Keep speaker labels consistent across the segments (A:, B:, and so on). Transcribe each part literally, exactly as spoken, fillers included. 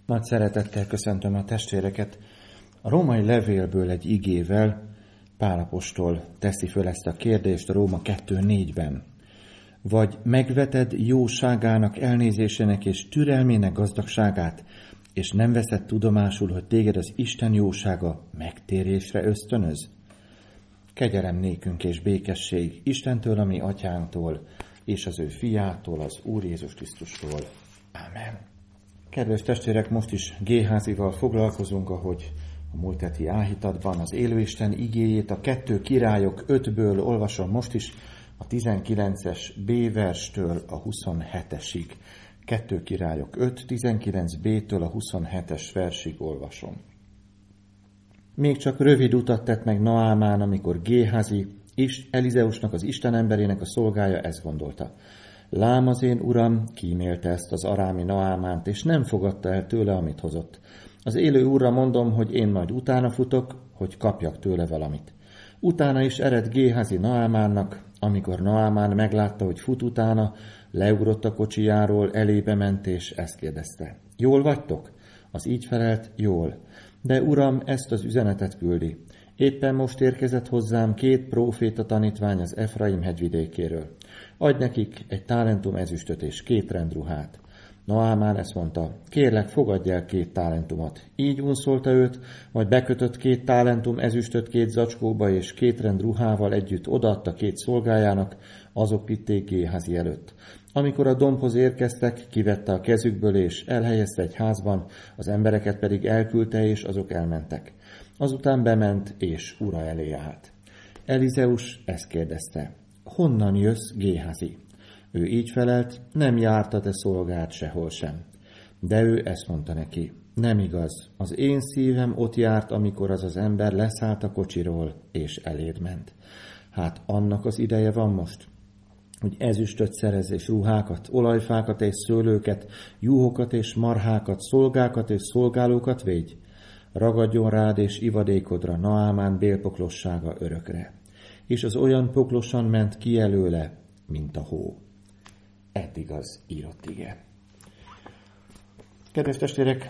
A: Nagy szeretettel köszöntöm a testvéreket. A római levélből egy igével Pál apostol teszi föl ezt a kérdést a Róma kettő négyben. Vagy megveted jóságának, elnézésének és türelmének gazdagságát, és nem veszed tudomásul, hogy téged az Isten jósága megtérésre ösztönöz? Kegyelem nékünk és békesség Istentől, a mi atyánktól, és az ő fiától, az Úr Jézus Krisztustól. Ámen. Kedves testvérek, most is Géházival foglalkozunk, ahogy a múlt heti áhítatban az élőisten igéjét, a kettő királyok ötből olvasom most is, a tizenkilences B verstől a huszonhetesig. kettő királyok öt, tizenkilenc B-től a huszonhetes versig olvasom. Még csak rövid utat tett meg Naámán, amikor Géházi, és Elizeusnak, az Isten emberének a szolgája ezt gondolta. Lám az én uram kímélte ezt az arámi Naámánt, és nem fogadta el tőle, amit hozott. Az élő úrra mondom, hogy én majd utána futok, hogy kapjak tőle valamit. Utána is ered Géházi Naámánnak, amikor Naámán meglátta, hogy fut utána, leugrott a kocsijáról, elébe ment, és ezt kérdezte. Jól vagytok? Az így felelt, jól. De uram, ezt az üzenetet küldi. Éppen most érkezett hozzám két próféta tanítvány az Efraim hegyvidékéről. Adj nekik egy talentum ezüstöt és két rendruhát. Naámán ezt mondta, kérlek, fogadj el két talentumot. Így unszolta őt, majd bekötött két talentum ezüstöt két zacskóba, és két rend ruhával együtt odaadta két szolgájának, azok vitték Géházi előtt. Amikor a dombhoz érkeztek, kivette a kezükből, és elhelyezte egy házban, az embereket pedig elküldte, és azok elmentek. Azután bement, és ura elé állt. Elizeus ezt kérdezte, honnan jössz, Géházi? Ő így felelt, nem járt a te szolgád sehol sem. De ő ezt mondta neki, nem igaz, az én szívem ott járt, amikor az az ember leszállt a kocsiról, és eléd ment. Hát annak az ideje van most, hogy ezüstöt szerez és ruhákat, olajfákat és szőlőket, juhokat és marhákat, szolgákat és szolgálókat védj. Ragadjon rád és ivadékodra Naámán bélpoklossága örökre. És az olyan poklosan ment ki előle, mint a hó. Eddig az írott ige. Kedves testvérek,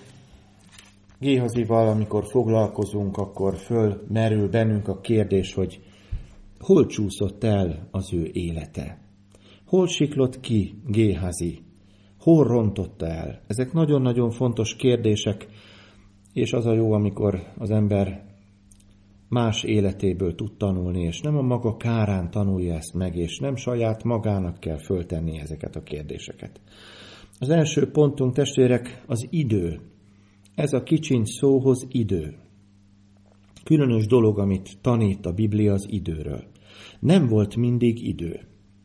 A: Géházival, amikor foglalkozunk, akkor fölmerül bennünk a kérdés, hogy hol csúszott el az ő élete? Hol siklott ki Géházi? Hol rontotta el? Ezek nagyon-nagyon fontos kérdések, és az a jó, amikor az ember más életéből tud tanulni, és nem a maga kárán tanulja ezt meg, és nem saját magának kell föltenni ezeket a kérdéseket. Az első pontunk, testvérek, az idő. Ez a kicsiny szóhoz idő. Különös dolog, amit tanít a Biblia az időről. Nem volt mindig idő.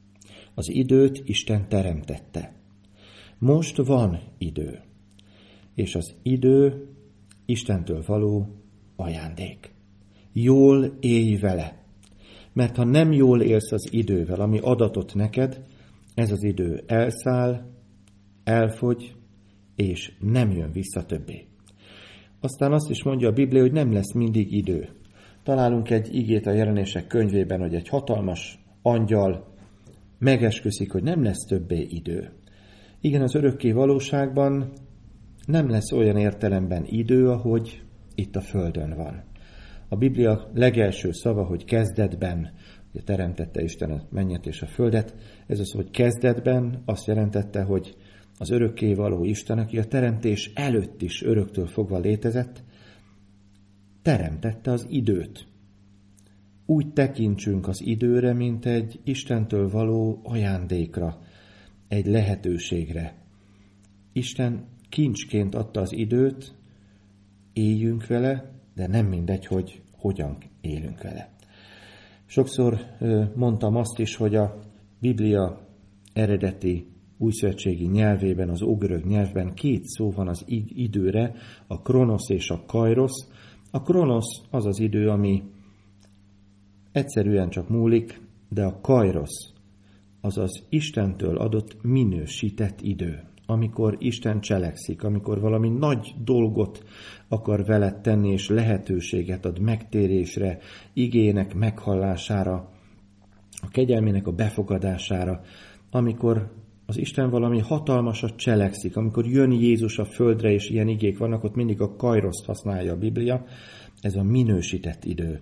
A: Az időt Isten teremtette. Most van idő. És az idő Istentől való ajándék. Jól élj vele. Mert ha nem jól élsz az idővel, ami adatot neked, ez az idő elszáll, elfogy, és nem jön vissza többé. Aztán azt is mondja a Biblia, hogy nem lesz mindig idő. Találunk egy igét a Jelenések könyvében, hogy egy hatalmas angyal megesküszik, hogy nem lesz többé idő. Igen, az örökké valóságban nem lesz olyan értelemben idő, ahogy itt a földön van. A Biblia legelső szava, hogy kezdetben, ugye teremtette Isten a mennyet és a földet, ez az, hogy kezdetben azt jelentette, hogy az örökké való Isten, aki a teremtés előtt is öröktől fogva létezett, teremtette az időt. Úgy tekintsünk az időre, mint egy Istentől való ajándékra, egy lehetőségre. Isten kincsként adta az időt, éljünk vele, de nem mindegy, hogy hogyan élünk vele. Sokszor mondtam azt is, hogy a Biblia eredeti újszövetségi nyelvében, az ógörög nyelvben két szó van az időre, a kronosz és a kairosz. A kronosz az az idő, ami egyszerűen csak múlik, de a kairosz az az Istentől adott minősített idő. Amikor Isten cselekszik, amikor valami nagy dolgot akar veled tenni, és lehetőséget ad megtérésre, igének meghallására, a kegyelmének a befogadására, amikor az Isten valami hatalmasat cselekszik, amikor jön Jézus a földre, és ilyen igék vannak, ott mindig a kairoszt használja a Biblia, ez a minősített idő.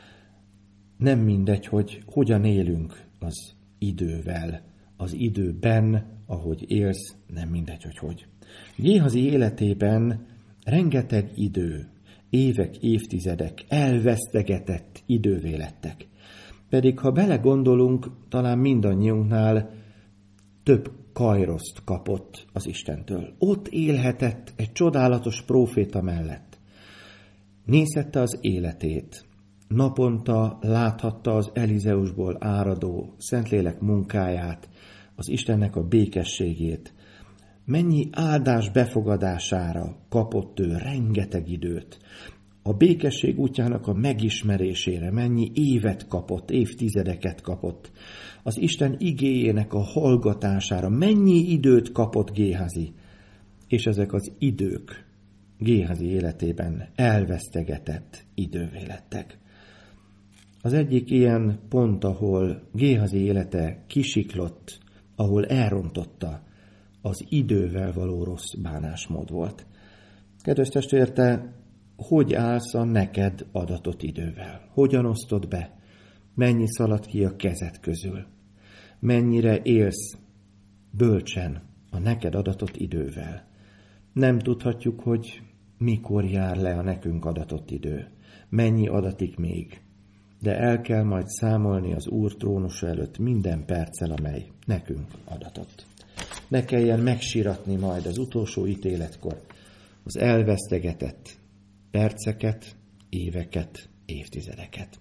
A: Nem mindegy, hogy hogyan élünk az idővel, az időben, ahogy élsz, nem mindegy, hogy hogy. Géhazi életében rengeteg idő, évek, évtizedek, elvesztegetett idővé lettek. Pedig ha belegondolunk, talán mindannyiunknál több kairoszt kapott az Istentől. Ott élhetett egy csodálatos próféta mellett. Nézhette az életét, naponta láthatta az Elizeusból áradó Szentlélek munkáját, az Istennek a békességét. Mennyi áldás befogadására kapott ő rengeteg időt. A békesség útjának a megismerésére mennyi évet kapott, évtizedeket kapott. Az Isten igéjének a hallgatására mennyi időt kapott Géhazi. És ezek az idők Géhazi életében elvesztegetett idővé lettek. Az egyik ilyen pont, ahol Géhazi élete kisiklott, ahol elrontotta, az idővel való rossz bánásmód volt. Kedves testvér, te hogy állsz a neked adatott idővel? Hogyan osztod be? Mennyi szalad ki a kezed közül? Mennyire élsz bölcsen a neked adatott idővel? Nem tudhatjuk, hogy mikor jár le a nekünk adatott idő. Mennyi adatik még? De el kell majd számolni az Úr trónusa előtt minden perccel, amely nekünk adatott. Ne kelljen megsíratni majd az utolsó ítéletkor az elvesztegetett perceket, éveket, évtizedeket.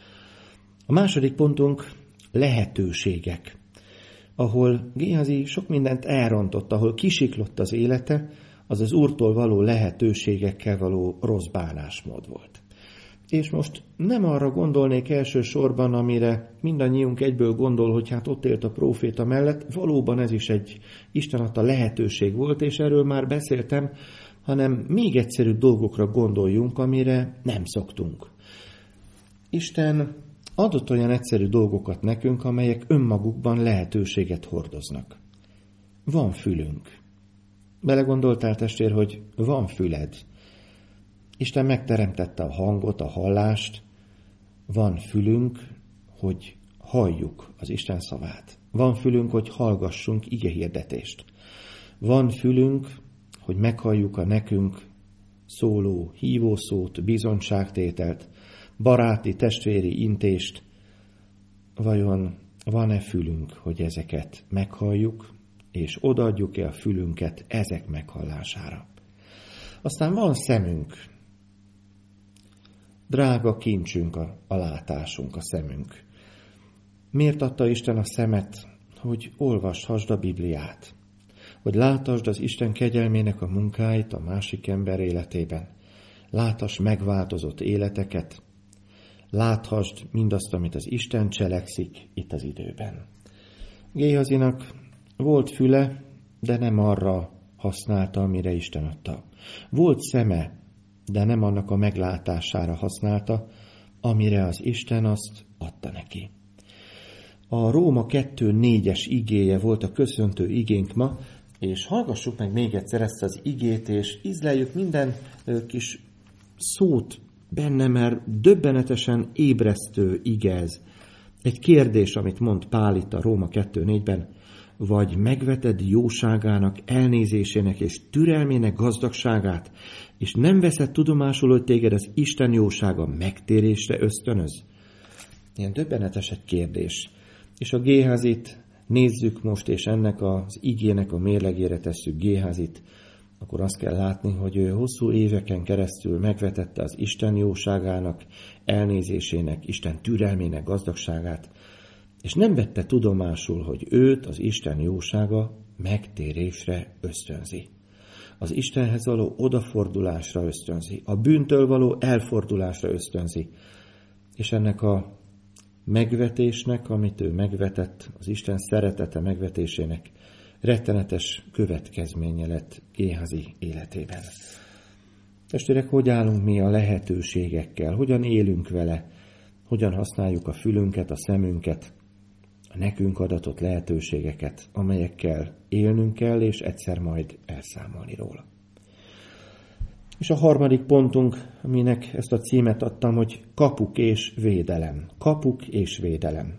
A: A második pontunk lehetőségek, ahol Géhazi sok mindent elrontott, ahol kisiklott az élete, az az Úrtól való lehetőségekkel való rossz bánásmód volt. És most nem arra gondolnék elsősorban, amire mindannyiunk egyből gondol, hogy hát ott élt a próféta mellett, valóban ez is egy Isten adta lehetőség volt, és erről már beszéltem, hanem még egyszerűbb dolgokra gondoljunk, amire nem szoktunk. Isten adott olyan egyszerű dolgokat nekünk, amelyek önmagukban lehetőséget hordoznak. Van fülünk. Belegondoltál, testvér, hogy van füled. Isten megteremtette a hangot, a hallást. Van fülünk, hogy halljuk az Isten szavát. Van fülünk, hogy hallgassunk igehirdetést. Van fülünk, hogy meghalljuk a nekünk szóló hívószót, bizonyságtételt, baráti, testvéri intést. Vajon van-e fülünk, hogy ezeket meghalljuk, és odaadjuk-e a fülünket ezek meghallására? Aztán van szemünk. Drága kincsünk a, a látásunk, a szemünk. Miért adta Isten a szemet, hogy olvashasd a Bibliát? Hogy láthassd az Isten kegyelmének a munkáit a másik ember életében. Láthass megváltozott életeket. Láthassd mindazt, amit az Isten cselekszik itt az időben. Géhazinak volt füle, de nem arra használta, amire Isten adta. Volt szeme, de nem annak a meglátására használta, amire az Isten azt adta neki. A Róma kettő négyes igéje volt a köszöntő igénk ma, és hallgassuk meg még egyszer ezt az igét, és ízleljük minden kis szót benne, mert döbbenetesen ébresztő ige ez. Egy kérdés, amit mond Pál itt a Róma kettő négyben, vagy megveted jóságának, elnézésének és türelmének gazdagságát, és nem veszed tudomásul, hogy téged az Isten jósága megtérésre ösztönöz? Ilyen döbbenetes egy kérdés. És a Géhazit nézzük most, és ennek az igének a mérlegére tesszük Géhazit, akkor azt kell látni, hogy ő hosszú éveken keresztül megvetette az Isten jóságának, elnézésének, Isten türelmének gazdagságát, és nem vette tudomásul, hogy őt az Isten jósága megtérésre ösztönzi. Az Istenhez való odafordulásra ösztönzi, a bűntől való elfordulásra ösztönzi, és ennek a megvetésnek, amit ő megvetett, az Isten szeretete megvetésének rettenetes következménye lett Géhazi életében. Testvérek, hogy állunk mi a lehetőségekkel? Hogyan élünk vele? Hogyan használjuk a fülünket, a szemünket? a nekünk adatott lehetőségeket, amelyekkel élnünk kell, és egyszer majd elszámolni róla. És a harmadik pontunk, aminek ezt a címet adtam, hogy kapuk és védelem. Kapuk és védelem.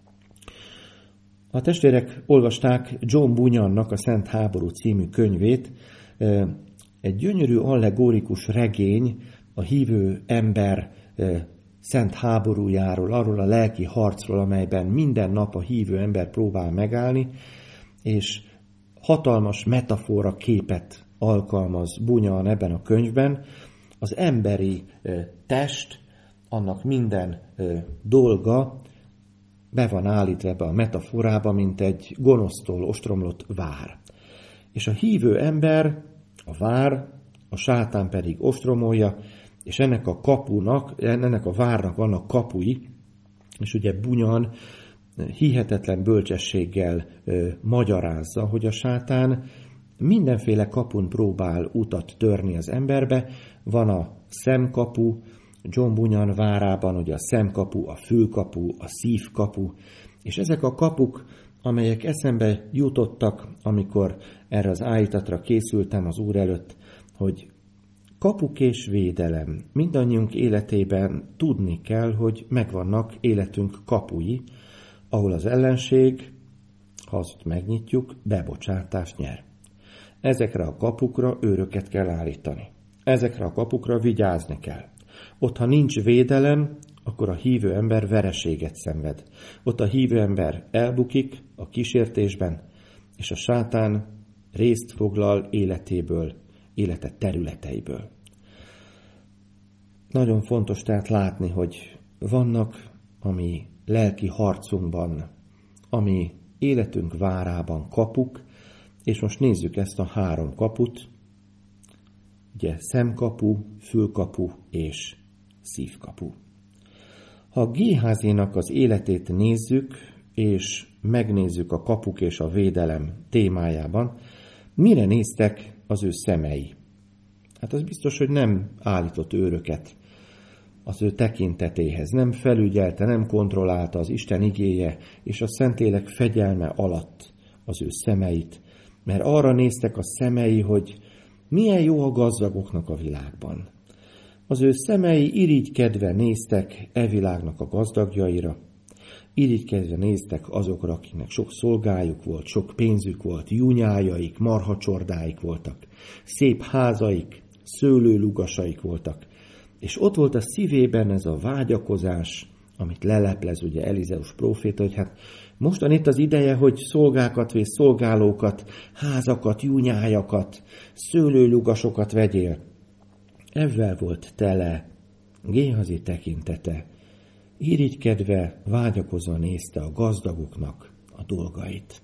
A: A testvérek olvasták John Bunyannak a Szent Háború című könyvét, egy gyönyörű allegorikus regény a hívő ember szent háborújáról, arról a lelki harcról, amelyben minden nap a hívő ember próbál megállni, és hatalmas metafora képet alkalmaz Bunyan ebben a könyvben. Az emberi test, annak minden dolga be van állítva ebbe a metaforába, mint egy gonosztól ostromlott vár. És a hívő ember, a vár, a sátán pedig ostromolja, és ennek a kapunak, ennek a várnak vannak kapui, és ugye Bunyan hihetetlen bölcsességgel ö, magyarázza, hogy a sátán mindenféle kapun próbál utat törni az emberbe. Van a szemkapu, John Bunyan várában ugye a szemkapu, a fülkapu, a szívkapu, és ezek a kapuk, amelyek eszembe jutottak, amikor erre az állítatra készültem az Úr előtt, hogy kapuk és védelem. Mindannyiunk életében tudni kell, hogy megvannak életünk kapui, ahol az ellenség, ha azt megnyitjuk, bebocsátást nyer. Ezekre a kapukra őröket kell állítani. Ezekre a kapukra vigyázni kell. Ott, ha nincs védelem, akkor a hívő ember vereséget szenved. Ott a hívő ember elbukik a kísértésben, és a sátán részt foglal életéből, élete területeiből. Nagyon fontos tehát látni, hogy vannak, ami lelki harcunkban, ami életünk várában kapuk, és most nézzük ezt a három kaput, ugye szemkapu, fülkapu és szívkapu. Ha Géházinak az életét nézzük, és megnézzük a kapuk és a védelem témájában, mire néztek az ő szemei? Hát az biztos, hogy nem állított őröket az ő tekintetéhez, nem felügyelte, nem kontrollálta az Isten igéje és a Szentlélek fegyelme alatt az ő szemeit, mert arra néztek a szemei, hogy milyen jó a gazdagoknak a világban. Az ő szemei irigykedve néztek e világnak a gazdagjaira, irigykedve néztek azokra, akiknek sok szolgájuk volt, sok pénzük volt, júnyájaik, marhacsordáik voltak, szép házaik, szőlőlugasaik voltak, és ott volt a szívében ez a vágyakozás, amit leleplez ugye Elizeus próféta, hogy hát mostan itt az ideje, hogy szolgákat vész, szolgálókat, házakat, júnyájakat, szőlőlugasokat vegyél. Ezzel volt tele Géhazi tekintete, irigykedve, vágyakozva nézte a gazdagoknak a dolgait.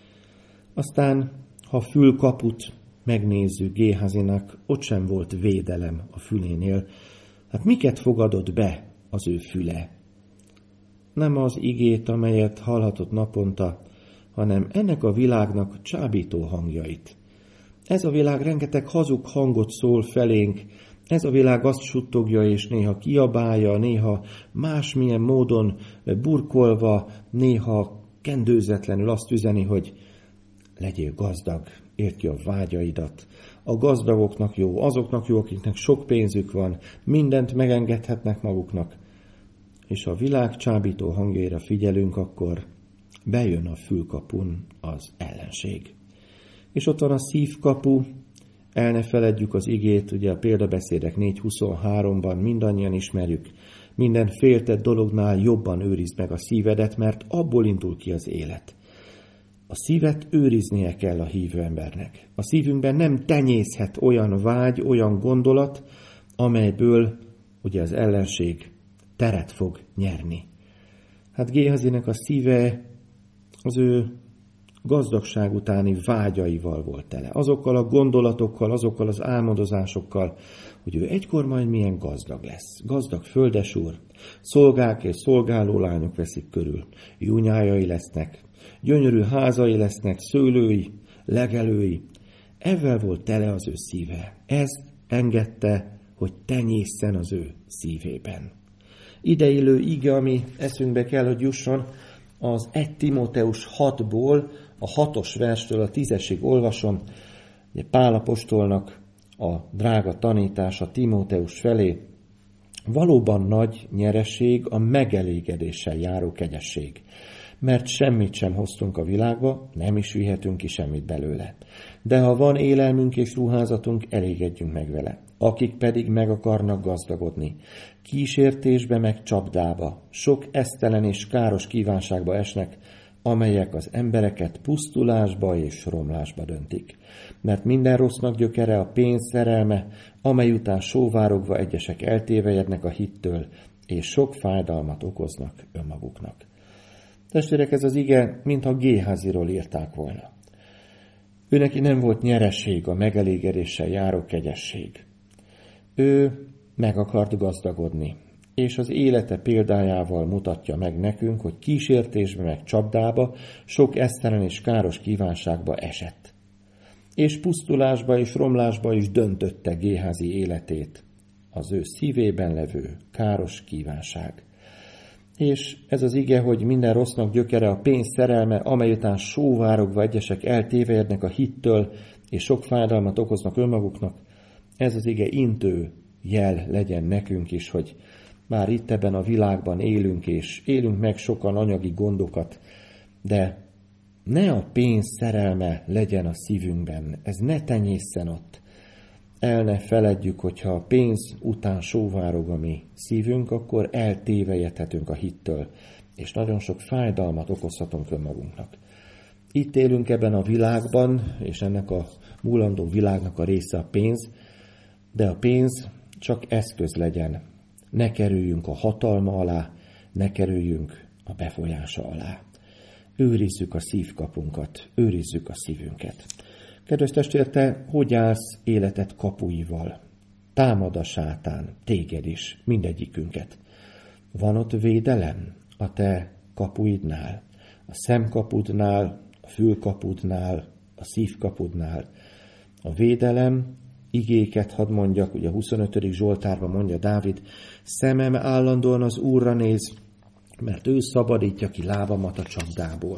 A: Aztán, ha fülkaput megnézzük Géhazinak, ott sem volt védelem a fülénél. Hát miket fogadott be az ő füle? Nem az igét, amelyet hallhatott naponta, hanem ennek a világnak csábító hangjait. Ez a világ rengeteg hazug hangot szól felénk, ez a világ azt suttogja és néha kiabálja, néha másmilyen módon burkolva, néha kendőzetlenül azt üzeni, hogy legyél gazdag, érd ki a vágyaidat. A gazdagoknak jó, azoknak jó, akiknek sok pénzük van, mindent megengedhetnek maguknak. És ha a világ csábító hangjaira figyelünk, akkor bejön a fülkapun az ellenség. És ott van a szívkapu, el ne feledjük az igét, ugye a példabeszédek négy huszonháromban mindannyian ismerjük, minden féltett dolognál jobban őrizd meg a szívedet, mert abból indul ki az élet. A szívet őriznie kell a hívő embernek. A szívünkben nem tenyészhet olyan vágy, olyan gondolat, amelyből ugye az ellenség teret fog nyerni. Hát Géhazinek a szíve az ő gazdagság utáni vágyaival volt tele. Azokkal a gondolatokkal, azokkal az álmodozásokkal, hogy ő egykor majd milyen gazdag lesz. Gazdag földesúr, szolgák és szolgálólányok veszik körül, júnyájai lesznek, gyönyörű házai lesznek, szőlői, legelői. Ezzel volt tele az ő szíve. Ez engedte, hogy tenyészen az ő szívében. Ideillő ige, ami eszünkbe kell, hogy jusson, az egy Timóteus hatból, a hatos verstől a tízesig olvasom, ugye Pál apostolnak a drága tanítása Timóteus felé, valóban nagy nyereség a megelégedéssel járó kegyesség, mert semmit sem hoztunk a világba, nem is vihetünk ki semmit belőle. De ha van élelmünk és ruházatunk, elégedjünk meg vele. Akik pedig meg akarnak gazdagodni, kísértésbe meg csapdába, sok esztelen és káros kívánságba esnek, amelyek az embereket pusztulásba és romlásba döntik. Mert minden rossznak gyökere a pénz szerelme, amely után sóvárogva egyesek eltévejednek a hittől, és sok fájdalmat okoznak önmaguknak. Testvérek, ez az ige, mintha Géháziról írták volna. Őneki nem volt nyereség a megelégedéssel járó kegyesség. Ő meg akart gazdagodni, és az élete példájával mutatja meg nekünk, hogy kísértésbe meg csapdába, sok esztelen és káros kívánságba esett. És pusztulásba és romlásba is döntötte Géházi életét, az ő szívében levő káros kívánság. És ez az ige, hogy minden rossznak gyökere a pénz szerelme, amely után sóvárogva egyesek eltévejednek a hittől, és sok fájdalmat okoznak önmaguknak, ez az ige intő jel legyen nekünk is, hogy már itt ebben a világban élünk, és élünk meg sokan anyagi gondokat, de ne a pénz szerelme legyen a szívünkben, ez ne tenyészen ott. El ne feledjük, hogyha a pénz után sóvárog a mi szívünk, akkor eltévejedhetünk a hittől, és nagyon sok fájdalmat okozhatunk önmagunknak. Itt élünk ebben a világban, és ennek a múlandó világnak a része a pénz, de a pénz csak eszköz legyen. Ne kerüljünk a hatalma alá, ne kerüljünk a befolyása alá. Őrizzük a szívkapunkat, őrizzük a szívünket. Kedves testvér, te hogy állsz életed kapuival? Támad a sátán, téged is, mindegyikünket. Van ott védelem a te kapuidnál, a szemkapudnál, a fülkapudnál, a szívkapudnál. A védelem, igéket hadd mondjak, ugye a huszonötödik Zsoltárban mondja Dávid, szemem állandóan az Úrra néz, mert ő szabadítja ki lábamat a csapdából.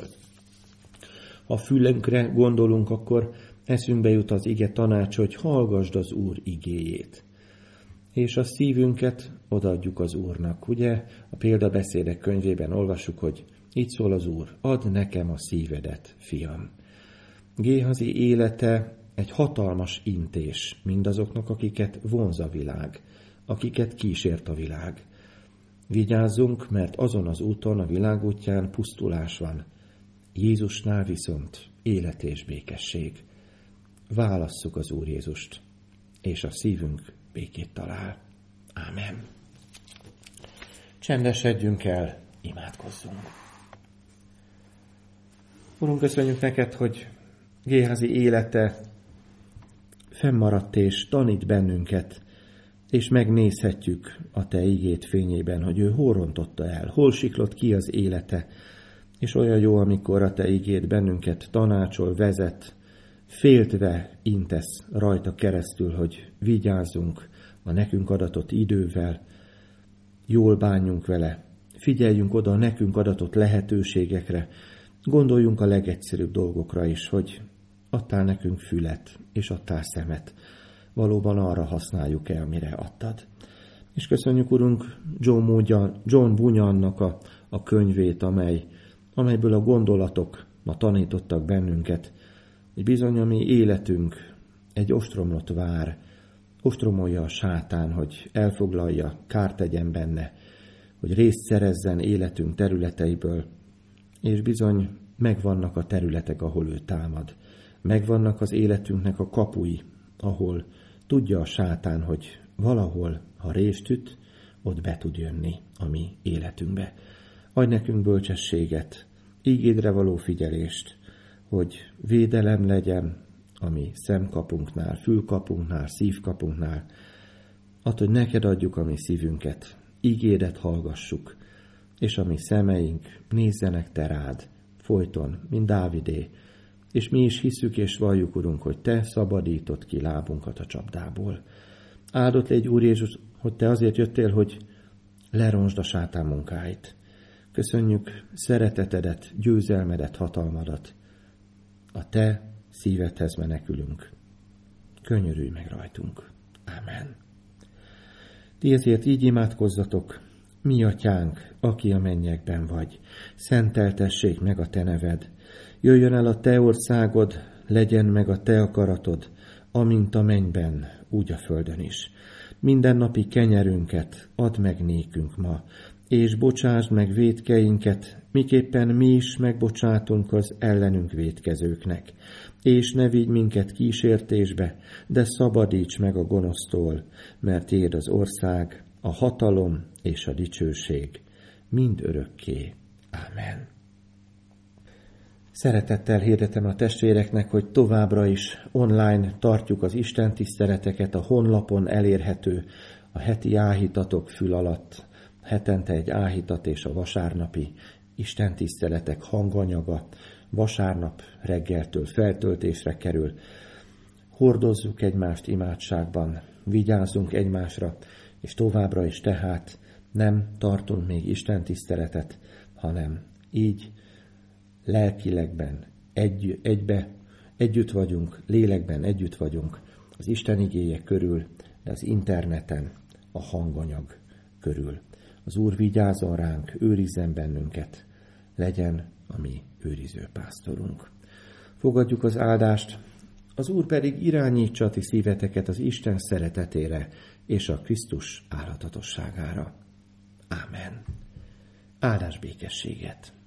A: Ha fülünkre gondolunk, akkor eszünkbe jut az ige tanács, hogy hallgasd az Úr igéjét. És a szívünket odaadjuk az Úrnak. Ugye a példabeszédek könyvében olvassuk, hogy így szól az Úr, add nekem a szívedet, fiam. Géhazi élete egy hatalmas intés mindazoknak, akiket vonz a világ, akiket kísért a világ. Vigyázzunk, mert azon az úton, a világ útján pusztulás van. Jézusnál viszont élet és békesség. Válasszuk az Úr Jézust, és a szívünk békét talál. Ámen. Csendesedjünk el, imádkozzunk. Urunk, köszönjük neked, hogy Géházi élete fennmaradt és tanít bennünket, és megnézhetjük a te igét fényében, hogy ő hol rontotta el, hol siklott ki az élete, és olyan jó, amikor a te igéd bennünket tanácsol, vezet, féltve intesz rajta keresztül, hogy vigyázzunk a nekünk adatott idővel, jól bánjunk vele, figyeljünk oda a nekünk adatott lehetőségekre, gondoljunk a legegyszerűbb dolgokra is, hogy adtál nekünk fület, és adtál szemet, valóban arra használjuk el, amire adtad. És köszönjük, Urunk, John, Bunyan, John Bunyannak a, a könyvét, amely, amelyből a gondolatok ma tanítottak bennünket, hogy bizony a mi életünk egy ostromlott vár, ostromolja a sátán, hogy elfoglalja, kárt tegyen benne, hogy részt szerezzen életünk területeiből, és bizony megvannak a területek, ahol ő támad. Megvannak az életünknek a kapui, ahol tudja a sátán, hogy valahol, ha részt üt, ott be tud jönni a mi életünkbe. Adj nekünk bölcsességet, ígédre való figyelést, hogy védelem legyen a mi szemkapunknál, fülkapunknál, szívkapunknál. Add, hogy neked adjuk a mi szívünket, ígédet hallgassuk, és a mi szemeink nézzenek te rád, folyton, mint Dávidé, és mi is hiszük és valljuk, Urunk, hogy te szabadítod ki lábunkat a csapdából. Áldott légy, Úr Jézus, hogy te azért jöttél, hogy leronsd a sátán munkáit, Köszönjük szeretetedet, győzelmedet, hatalmadat. A te szívedhez menekülünk. Könyörülj meg rajtunk. Ámen. Ti ezért így imádkozzatok: Mi atyánk, aki a mennyekben vagy, szenteltessék meg a te neved. Jöjjön el a te országod, legyen meg a te akaratod, amint a mennyben, úgy a földön is. Mindennapi kenyerünket add meg nékünk ma, és bocsásd meg vétkeinket, miképpen mi is megbocsátunk az ellenünk vétkezőknek. És ne vigy minket kísértésbe, de szabadíts meg a gonosztól, mert tiéd az ország, a hatalom és a dicsőség mind örökké. Ámen. Szeretettel hirdetem a testvéreknek, hogy továbbra is online tartjuk az Isten tiszteleteket, a honlapon elérhető a heti áhítatok fül alatt, hetente egy áhítat és a vasárnapi Isten tiszteletek hanganyaga vasárnap reggeltől feltöltésre kerül. Hordozzuk egymást imádságban, vigyázzunk egymásra, és továbbra is tehát nem tartunk még Isten tiszteletet, hanem így lelkilegben egy, egybe, együtt vagyunk, lélekben együtt vagyunk az Isten igéje körül, de az interneten a hanganyag körül. Az Úr vigyázzon ránk, őrizzen bennünket, legyen a mi őriző pásztorunk. Fogadjuk az áldást, az Úr pedig irányítsa a ti szíveteket az Isten szeretetére és a Krisztus állatatosságára. Ámen. Áldás békességet!